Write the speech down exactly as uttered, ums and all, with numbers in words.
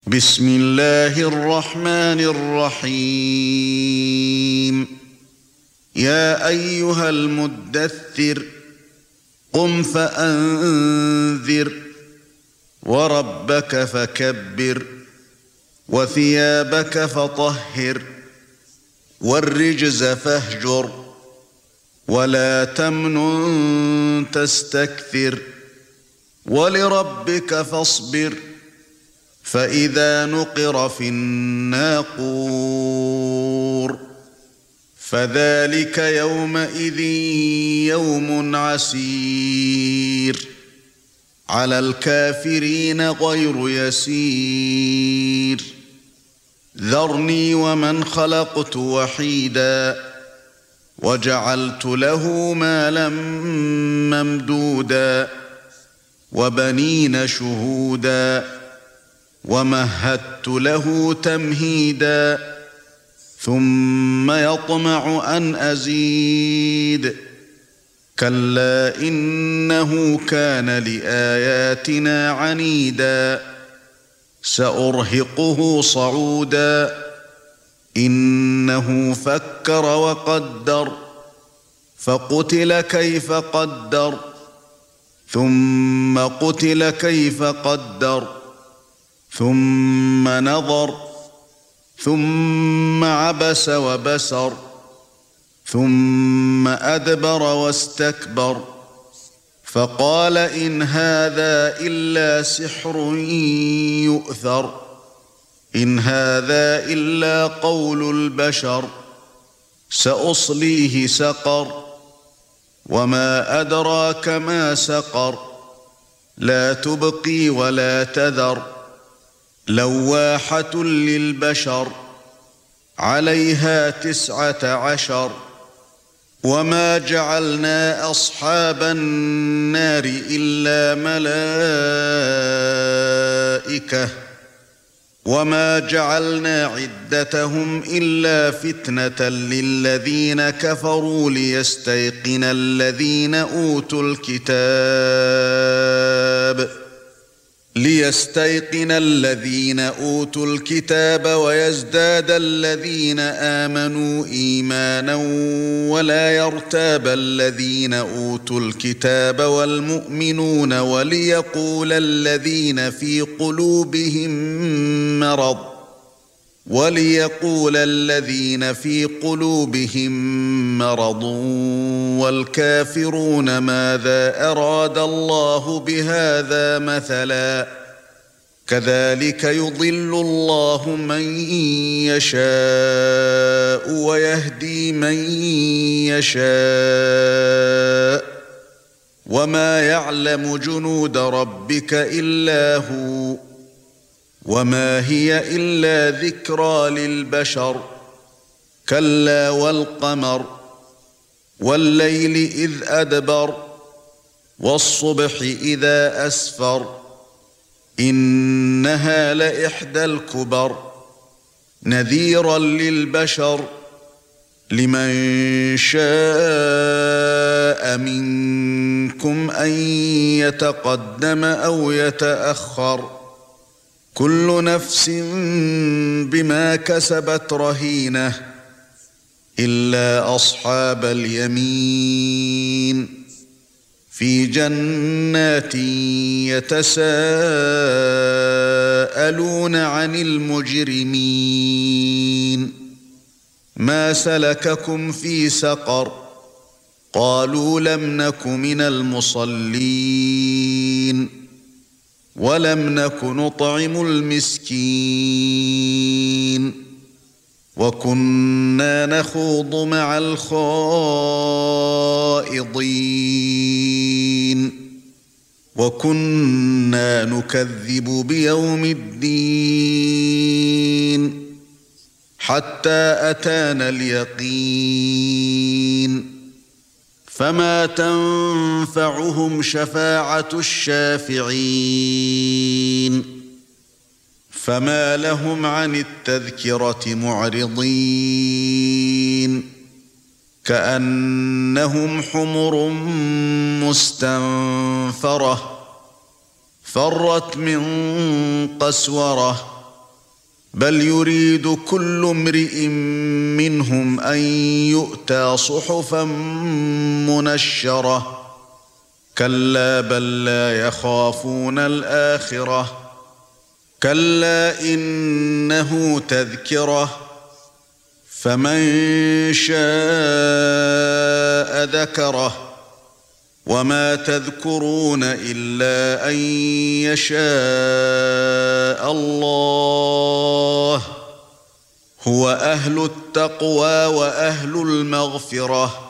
بسم الله الرحمن الرحيم يا أيها المدثر قم فأنذر وربك فكبر وثيابك فطهر والرجز فاهجر ولا تمنن تستكثر ولربك فاصبر فإذا نقر في الناقور فذلك يومئذ يوم عسير على الكافرين غير يسير ذرني ومن خلقت وحيدا وجعلت له مالا ممدودا وبنين شهودا ومهدت له تمهيدا ثم يطمع أن أزيد كلا إنه كان لآياتنا عنيدا سأرهقه صعودا إنه فكر وقدر فقتل كيف قدر ثم قتل كيف قدر ثم نظر ثم عبس وبسر ثم أدبر واستكبر فقال إن هذا إلا سحر يؤثر إن هذا إلا قول البشر سأصليه سقر وما أدراك ما سقر لا تبقي ولا تذر لواحة للبشر عليها تسعة عشر وما جعلنا أصحاب النار إلا ملائكة وما جعلنا عدتهم إلا فتنة للذين كفروا ليستيقن الذين أوتوا الكتاب ليستيقن الذين أوتوا الكتاب ويزداد الذين آمنوا إيمانا ولا يرتاب الذين أوتوا الكتاب والمؤمنون وليقول الذين في قلوبهم مرض وليقول الذين في قلوبهم مرض والكافرون ماذا أراد الله بهذا مثلا كذلك يضل الله من يشاء ويهدي من يشاء وما يعلم جنود ربك إلا هو وما هي إلا ذكرى للبشر كلا والقمر والليل إذ أدبر والصبح إذا أسفر إنها لإحدى الكبر نذيرا للبشر لمن شاء منكم أن يتقدم أو يتأخر كل نفس بما كسبت رهينة إلا أصحاب اليمين في جنات يتساءلون عن المجرمين ما سلككم في سقر قالوا لم نك من المصلين ولم نك نطعم المسكين وكنا نخوض مع الخائضين وكنا نكذب بيوم الدين حتى أتانا اليقين فما تنفعهم شفاعة الشافعين فما لهم عن التذكرة معرضين كأنهم حمر مستنفرة فرت من قسورة بل يريد كل امرئ منهم ان يؤتى صحفا منشرة كلا بل لا يخافون الآخرة كلا إنه تذكرة فمن شاء ذكره وما تذكرون إلا أن يشاء الله هو أهل التقوى وأهل المغفرة